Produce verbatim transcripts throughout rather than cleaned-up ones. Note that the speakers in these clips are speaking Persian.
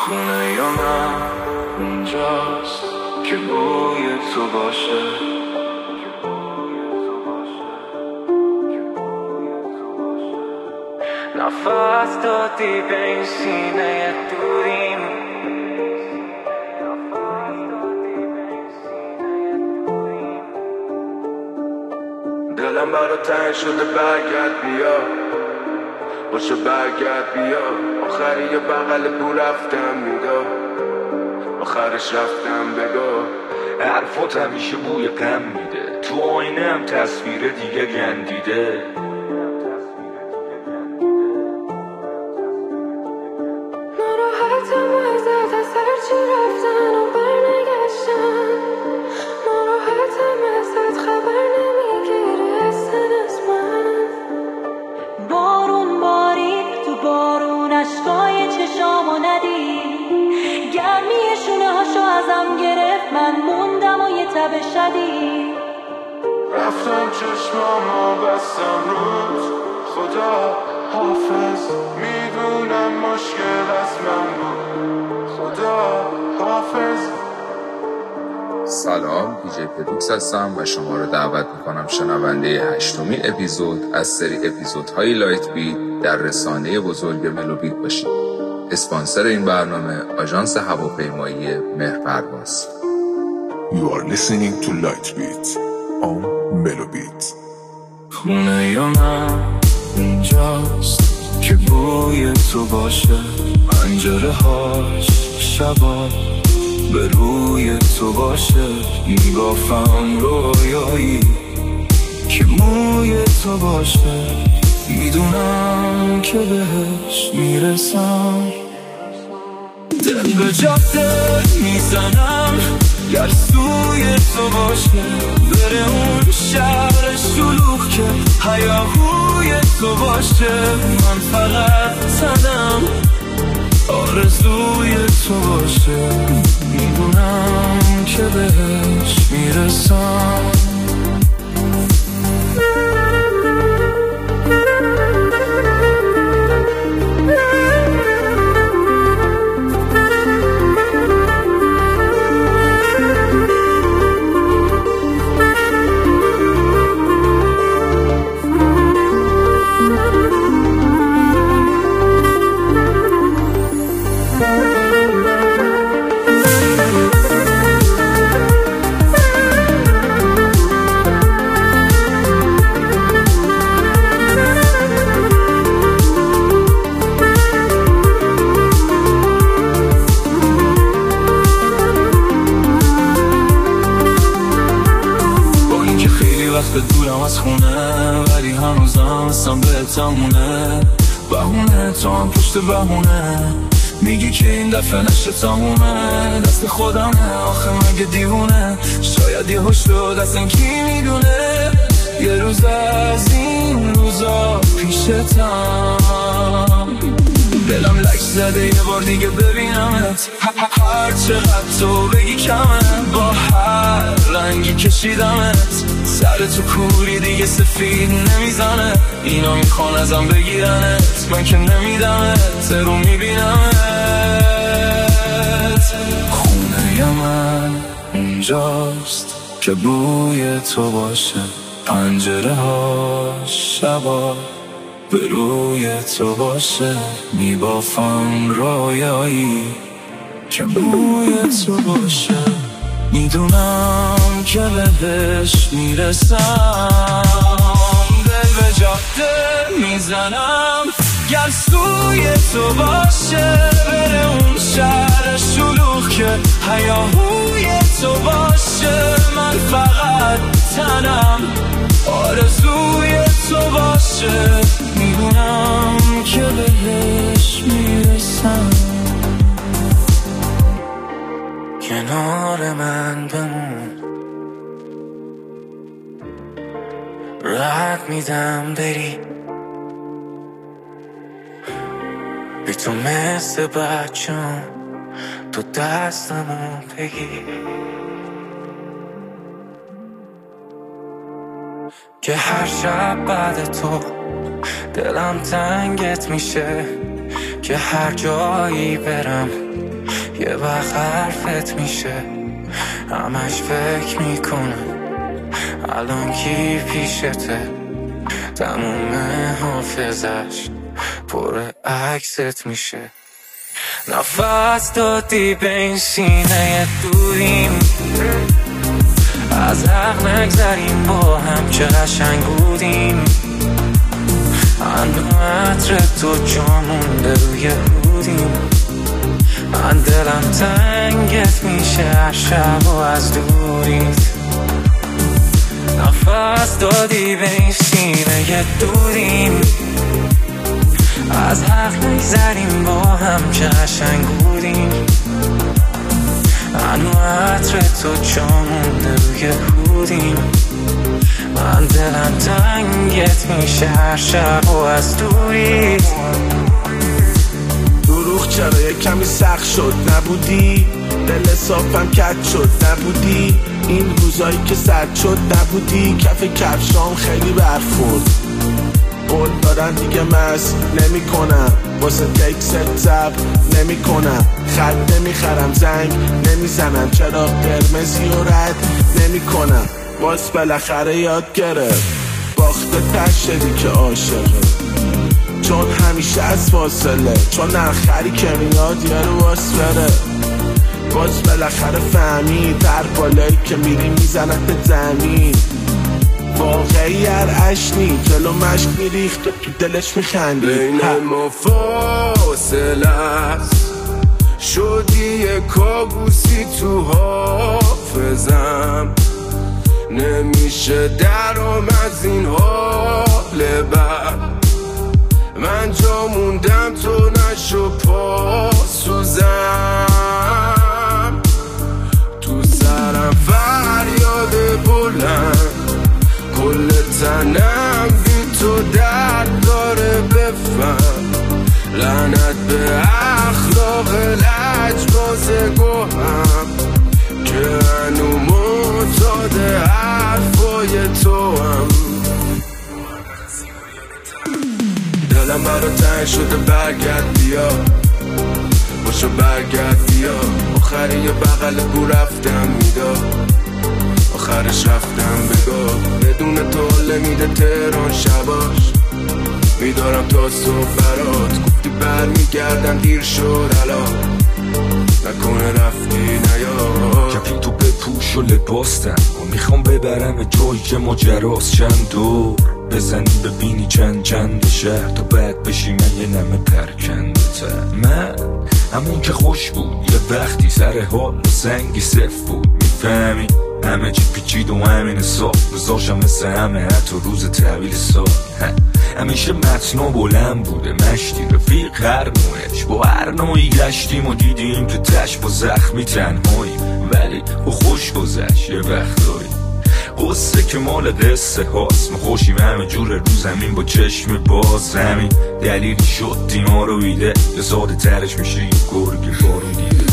خونه یا من اونجاست که بوی تو باشه. نفس دادی به این سینه دوریم، دلم برا تنگ شده برگرد بیا، باشه برگرد بیا. آخری یه بغل بو رفتم میگا، آخرش رفتم بگا. حرفات همیشه بوی غم میده، تو آینه هم تصویر دیگه گندیده. ناراحتم ازت از هرچی رفتن و برنگشتن، ناراحتم ازت خبر نمیگیری اصلا از من. بارون بارید تو بارون اشکای چشامو ندید، گرمی شونه هاشو ازم گرفت من موندم و یه تب شدید. رفتم چشمامو بستم رود، خدا حافظ. میدونم مشکل از من بود، خدا حافظ. سلام، دیجی پدوکس هستم و شما رو دعوت میکنم شنونده هشتمین اپیزود از سری اپیزودهای لایت بیت در رسانه بزرگ ملوبیت باشید. اسپانسر این برنامه آژانس هواپیمایی مهرپرواز. You are listening to Lightbeat on Melobit. خونه یا من اونجاست که بوی تو باشه، پنجره هاش شبا به روی تو باشه. میبافم رویایی که موی تو باشه، میدونم که بهش میرسم. دل به جاده میزنم گر سوی تو باشه، بره اون شهر شلوغ که هیاهوی تو باشه. من فقط تنم آرزوی تو باشه، میدونم که بهش میرسم. دورم از خونه ولی هنوزم هستم بهت تمونه. بهونه تو هم پشت بهونه، میگی که این دفعه نشه تمومه. دست خودمه آخه مگه دیوونه، شاید یه هوش رو دستن کی میدونه. یه روز از این روزا پیشتم، دلم لک زده یه بار دیگه ببینمت. هر چقدر تو بگی کمه، با هر رنگی کشیدمت. سر تو کوری دیگه سفید نمیزنه، اینا میخوان ازم بگیرنت. من که نمیدمت، رو میبینمت. خونه من اونجاست که بوی تو باشه، پنجره ها شبا به روی تو باشه. میبافم رویایی که بوی تو باشه، میدونم که بهش میرسم. دل به جاده میزنم گر سوی تو باشه، بره اون شهر شلوغ که هیاهوی تو باشه. من فقط تنم آرزوی تو باشه، میدونم که بهش میرسم. کنار من بمون، راحت میدم بری. بی تو مثل بچم تو دستمو بگیر، که هر شب بعد تو دلم تنگت میشه. که هر جایی برم یه وقت حرفت میشه همش فکر میکنم الان کی پیشته تموم حافظش پر عکست میشه نفس دادی به این سینه دوریم از حق نگذریم با هم چه قشنگ بودیم هنو عطر تو جا مونده روی رودیم من دلم تنگت میشه هر شب و از دوریت نفس دادی به این سینه دوریم از حق نگذریم با هم چه قشنگ بودیم هنو عطر تو جا مونده روی رودیم من دلم تنگت میشه هر شب و از دوریت دروغ چرا یک کمی سخت شد نبودی دل صافم کج شد نبودی این روزایی که سرد شد نبودی کف کفشام خیلی برخورد قول دارن دیگه مست نمی کنم واسه تکست زب نمی کنم خط نمی خرم زنگ نمی زنم چرا قرمزی و رد نمی کنم باز بالاخره یاد گرفت باخته تش شدی که عاشقه چون همیشه از فاصله چون نخری که میاد یارو واس بره باز بالاخره فهمید هر بالایی که میری میزنت زمین واقعی هر عشنی جلو مشک میریخت و تو دلش میخندی بین ما فاصله است شدی یه کابوسی تو حافظم نمیشه درام از این حال بد من جا موندم تو نشو پاسوزم تو سرم فریاد بلند کل تنم بی تو درد داره بفهم لعنت به اخلاق لجباز گوهم که هنو معتاد حرفای تو هم دلم برا تنگ شده برگرد بیا باشو برگرد بیا آخری یه بغل بو رفتم میدا آخرش رفتم بگاه بدون تو حاله میده تهران شباش میدارم تا صبح برات گفتی بر میگردم دیر شد الان نکنه رفتی نیا کپی تو بپوش و لباستم و میخوام ببرم جایی که ماجراست چند دور بزنی ببینی چند چند شهر تا بعد بشی من یه نمه پرکنده تر من همون که خوش بود یه وقتی سر حال و سنگی صف بود میفهمی همه چی پیچید و همین سال روزاشم مثل همه حتی روز تحویل سال همیشه متنا بلند بوده مشتی رفیق هر نوعش با هر نوعی گشتیم و دیدیم که تش با زخمی تنهاییم ولی با خوش گذشت یه وقتایی قصه که مال قصه هاست ما خوشیم همه جور رو زمین با چشم باز همین دلیلی شد دیما رو ایده یه ساده ترش میشه یه گرگی بارون دیده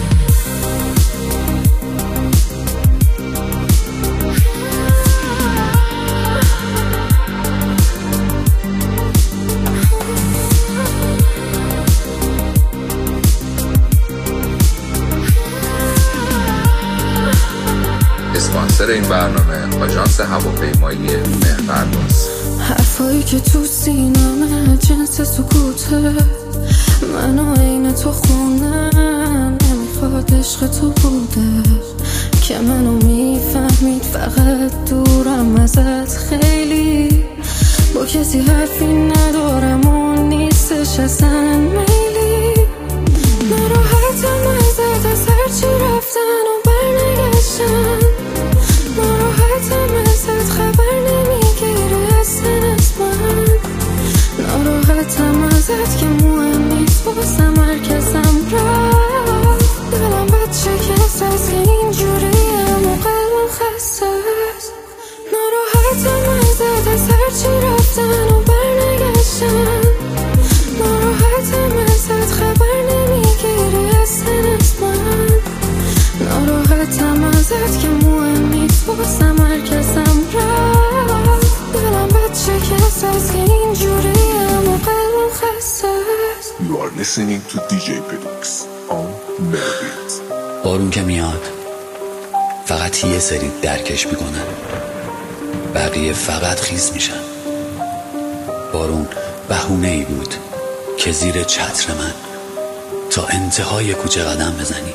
اسپانسر این برنامه آژانس هواپیمایی مهرپرداز. حرفایی که تو سینمه جنس سکوته منو عین تو خونم نمیخواد عشق تو بوده که منو میفهمید فقط دورم ازت خیلی با کسی حرفی ندارم و نیستش اصلا میلی ناراحتم ازت از هرچی رفتن و برنگشتن ناراحتم ازت خبر نمیگیری اصلا از من ناراحتم ازت که مهم نیست بازم مرکزم رفت دلم بچه کس از که اینجوریم و قلبم خسته است ناراحتم ازت از هرچی رفتن و برنگشتن ناراحتم ازت خبر نمیگیری اصلا از من ناراحتم ازت که مهم نیست بازم مرکزم رفت دلم بچه کس از که اینجوریم و قلبم خسته است You are listening to دی جی Pedix. on Melobit. بارون که میاد فقط یه سری درکش میکنن، بقیه فقط خیس میشن. بارون بهونه ای بود که زیر چتر من تا انتهای کوچه قدم بزنی.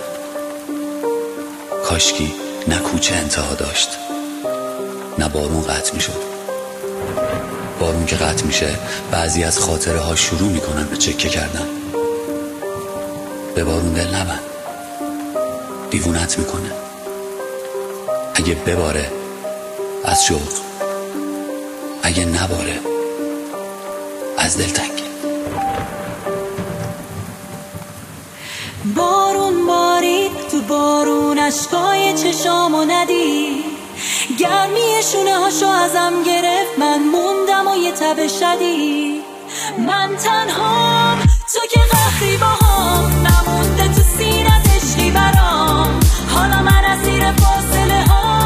کاشکی نه کوچه انتها داشت نه بارون قطع میشد. بارون که قطع میشه بعضی از خاطره ها شروع میکنن به چکه کردن. به بارون دل نبند، دیوونت میکنه. اگه بباره از شوق، اگه نباره از دلتنگی. بارون بارید تو بارون اشکای چشامو ندید، گرمی شونه هاشو ازم گرفت، من موندم و یه تب شدید. من تنهام تو که قهری باهام، نمونده تو سینت عشقی برام. حالا من از زیر فاصله ها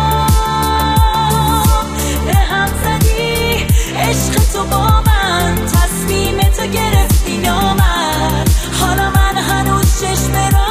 به هم زدی، عشق تو با من تصمیم تو گرفتی نامد. حالا من هنوز چشم را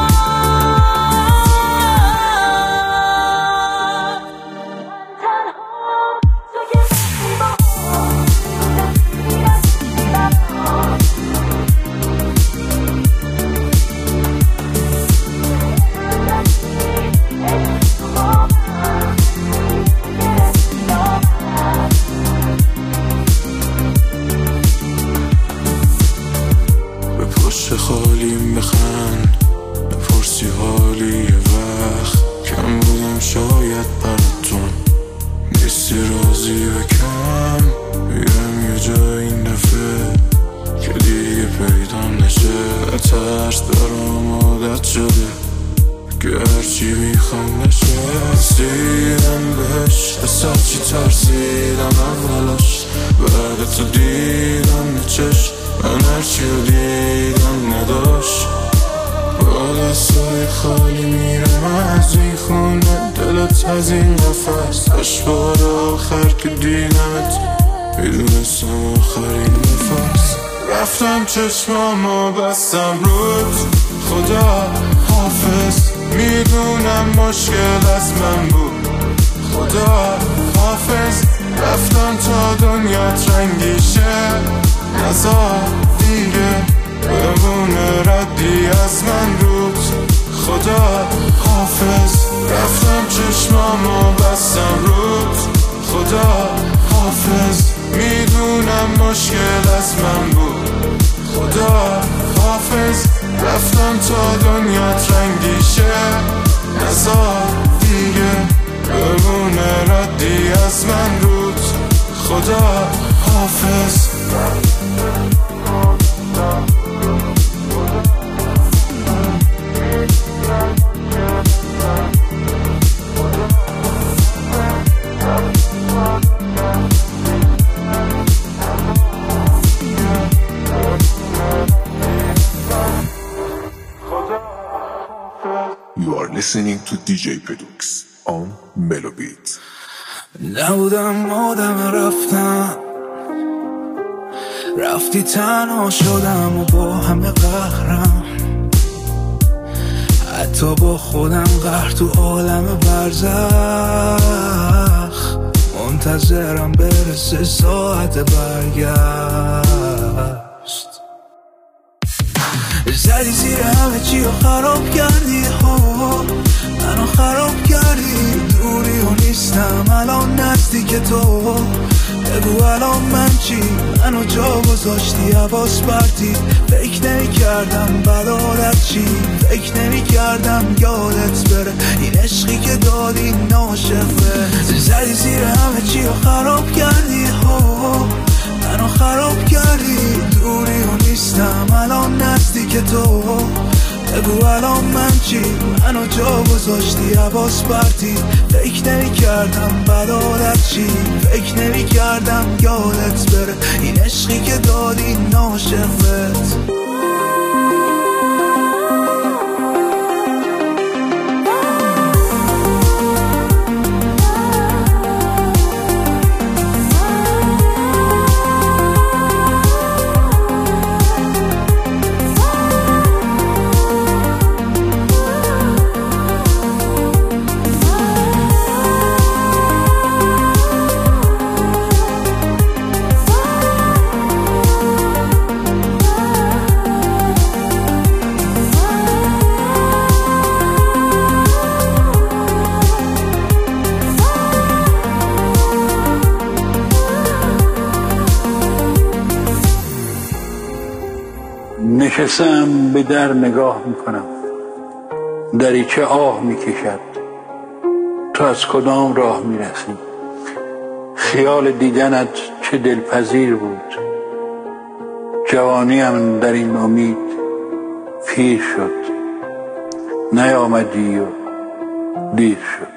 خالی میخند، بپرسی حالی یه وقت کم بودم شاید براتون، نیستی راضی و کم بیرم یه جا این دفعه که دیگه پیدام نشه. ترس برام عادت شده که هرچی میخوام نشه. رسیدم بهش از هرچی ترسیدم اولش، بعد تو دیدم چشم من هرچی رو دیدم نداشت. با دستای خالی میرم از این خونه، دلت از این قفص. اشبار آخر که دیدمت میدونستم آخرین نفس. رفتم چشمامو بستم رود، خدا حافظ. میدونم مشکل از من بود، خدا حافظ. رفتم تا دنیات رنگی شه، نزار دیگه بمونه ردی از من رود، خدا حافظ. رفتم چشمامو بستم رود، خدا حافظ. میدونم مشکل از من بود، خدا حافظ. رفتم تا دنیات رنگی شه، نزار دیگه بمونه ردی از من رود، خدا حافظ. You are listening to دی جی Pedux on Melobit. نبودم آدم رفتم، رفتی تنها شدم و با همه قهرم. حتی با خودم قهر تو عالم برزخ، منتظرم برسه ساعت برگشت. زدی زیر همه چی رو خراب کردی ها، منو خراب کردی. دوری و نیستم الان نزدیک تو، بگو الان من چی؟ منو جا گذاشتی حواس پرتی. فکر نمی کردم بدارت چی، فکر نمی کردم یادت بره این عشقی که دادی ناشفه. زدی زیر همه چی رو خراب کردی ها، منو خراب کردی. دوری و نیستم الان نزدیک تو، بگو الان من چی؟ منو جا گذاشتی حواس پرتی. فکر نمی کردم بدارت چی، فکر نمی کردم یادت بره این عشقی که دادی ناشفت. نشستم به در نگاه میکنم، دریچه آه میکشد. تو از کدام راه میرسی؟ خیال دیدنت چه دلپذیر بود. جوانیم در این امید پیر شد، نیامدی و دیر شد.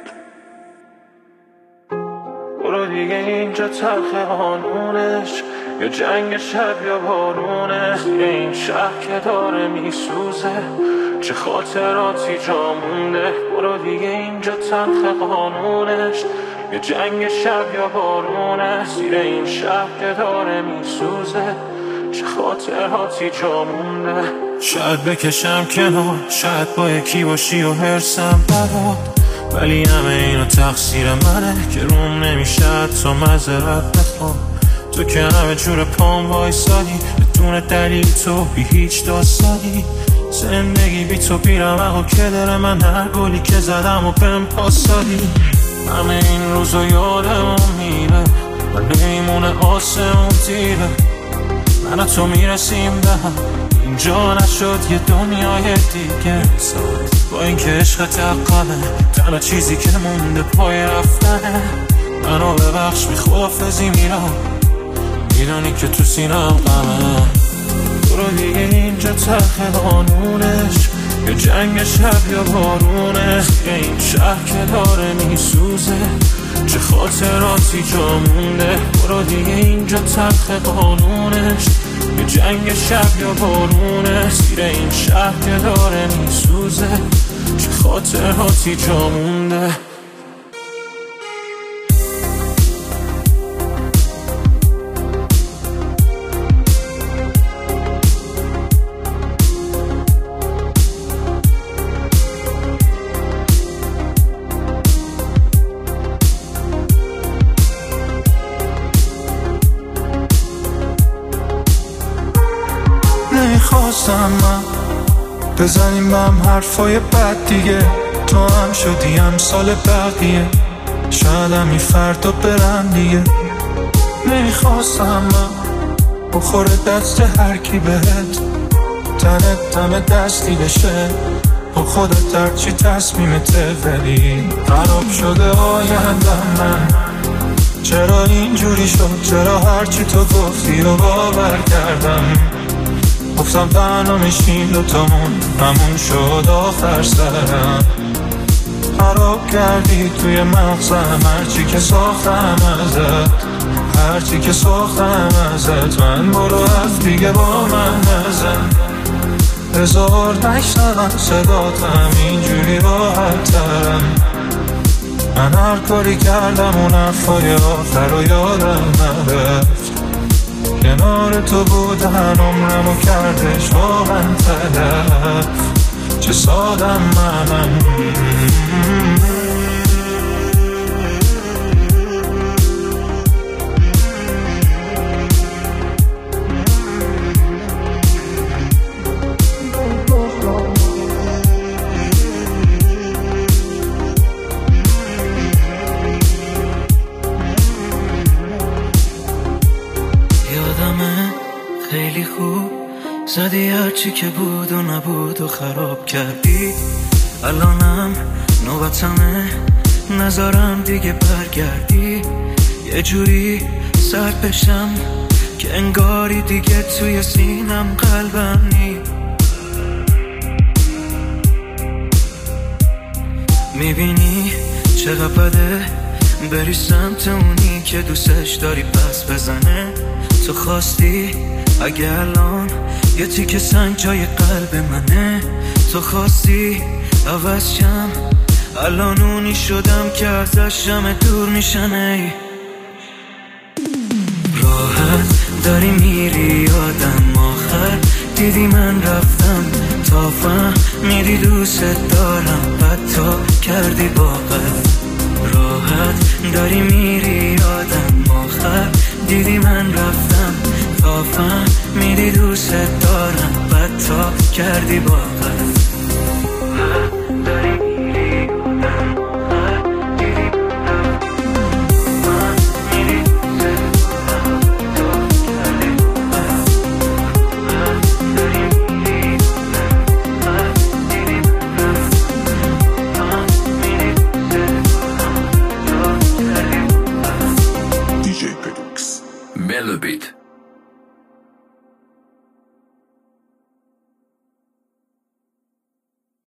برو دیگه اینجا تلخ قانونش، یا جنگ شب یا بارونه. زیر این شهر که داره میسوزه، چه خاطراتی جا مونده. برو دیگه اینجا تلخ قانونش، یا جنگ شب یا بارونه. زیر این شهر که داره میسوزه، چه خاطراتی جا مونده. شاید بکشم کنار، شاید با یکی باشی و حرسم برات، ولی همه اینو تقصیر منه که روم نمیشه تو معذرت بخوام. تو که همه جور پام وایسادی، بدون دلیل تو بی هیچ داستانی. زندگی بی تو بیرم و که داره من هر گلی که زدم و بهم پاسادی. همه این روزو یادم میره و نمیمونه آسمون تیره. من تو میرسیم به هم، اینجا نشد یه دنیای دیگه. با این که عشقت عقبه، تنها چیزی که مونده پای رفتنه. منو ببخش بی خدافزی میرم، میدونی که تو سینم غمه. برو دیگه اینجا تلخ قانونش، یا جنگ شب یا بارونه. یه این شهر که داره میسوزه، چه خاطراتی جا مونده. برو دیگه اینجا تلخ قانونش، یه جنگ شب یا بارونه. زیر این شهر که داره میسوزه، چه خاطراتی جا مونده. نمیخواستم من بزنیم به هم حرفای بد دیگه. تو هم شدی امثال بقیه، شاید همی فردا برم دیگه. نمیخواستم من بخوره دست هر کی بهت، تنت دم دستی بشه با خودت هرچی تصمیمته. ولی خراب شده آیندم من، چرا اینجوری شد؟ چرا هرچی تو گفتی رو باور کردم؟ گفتم تنها میشیم دوتامون، همون شد آخر سرم. خراب کردی توی مغزم هرچی که ساختم ازت، هرچی که ساختم ازت. من برو از دیگه با من نزن، بذار نشنون صداتم، اینجوری راحت ترم. من هر کاری کردم اون حرفای آخر رو یادم نرفت. کنار تو بودن عمرمو کردش واقعا تلف. چه سادم منم. خیلی خوب زدی هرچی که بود و نبود و خراب کردی. الانم نوبتمه، نذارم دیگه برگردی. یه جوری سرد بشم که انگاری دیگه توی سینم قلبم نی. میبینی چقدر بده بری سمت اونی که دوستش داری پس بزنه. تو خواستی اگه الان یه تیکه سنگ جای قلب منه. تو خواستی عوض شم، الان اونی شدم که ازش همه دور میشنه. راحت داری میری یادم آخر دیدی من رفتم تا فهمیدی دوست دارم، بد تا کردی باور. راحت داری میری یادم آخر دیدی من رفتم تا فهمیدی دوست دارم، بد تا کردی باور.